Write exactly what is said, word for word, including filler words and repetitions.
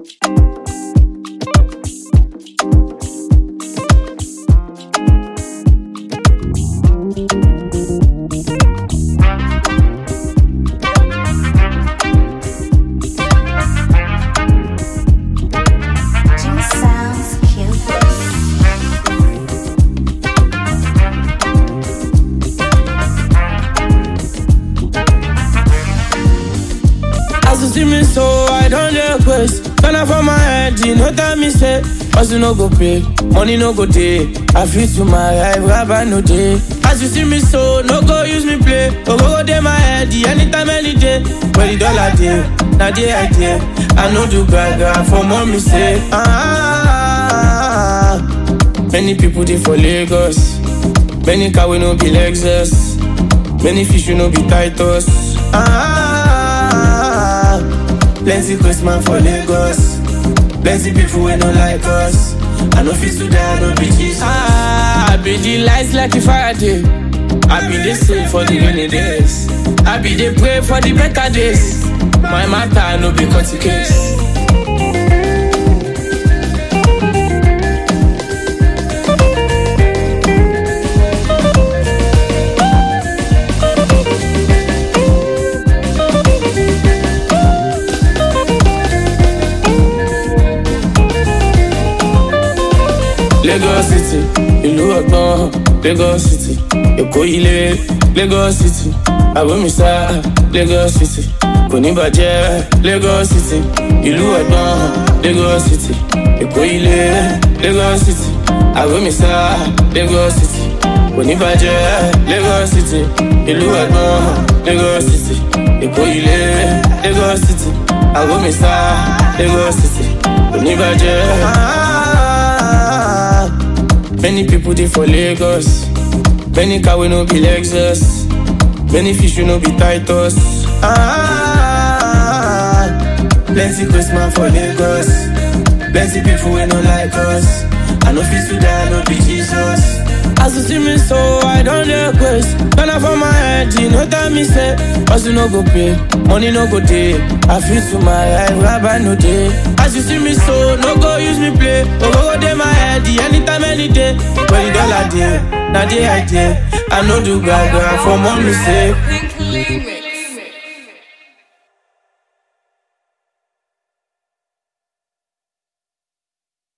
So I don't request. Turn up on my head, you know that me say hustle no go pay, money no go day. I feel to my life, rabbi no day. As you see me so, no go use me play. Go go go day my head, anytime, any day. Where the dollar day, now day I day. I know do gaga for more me say. Ah, many people they for Lagos. Many car we no be Lexus. Many fish we no be Titus. Ah. Plenty Christmas for Lagos. Plenty people we don't like us. I know fit to die, I know be Jesus. Ah, I be the lights like a Friday. I be the same for the rainy days. I be the pray for the better days. My matter, I know be cut case. Lagos City, ìlú ọgbọ́n, Lagos City, Èkó ilé, Lagos City, Àbómísá, Lagos City, kò ní bàjẹ́, Lagos City, ìlú ọgbọ́n, Lagos City, Èkó ilé, Lagos City, Àbómísá, Lagos City, kò ní bàjẹ́, Lagos City, ìlú ọgbọ́n, Lagos City, Èkó ilé, Lagos City, Àbómísá, Lagos City, kò ní bàjẹ́. Many people they for Lagos. Many car we no be Lexus. Many fish we no be Titus. Ah, plenty Christmas for Lagos. Plenty people we no like us. I know fit to die, I know be Jesus. As you see me so, I don't request. Turn up on my head, you know that me say hustle no go pay, money no go day. I feel to my life, rabbi no day. As you see me so, no go use me play. Go go go day my head, anytime, any day. Where the dollar day, now day I day. I know do gaga for mommy say.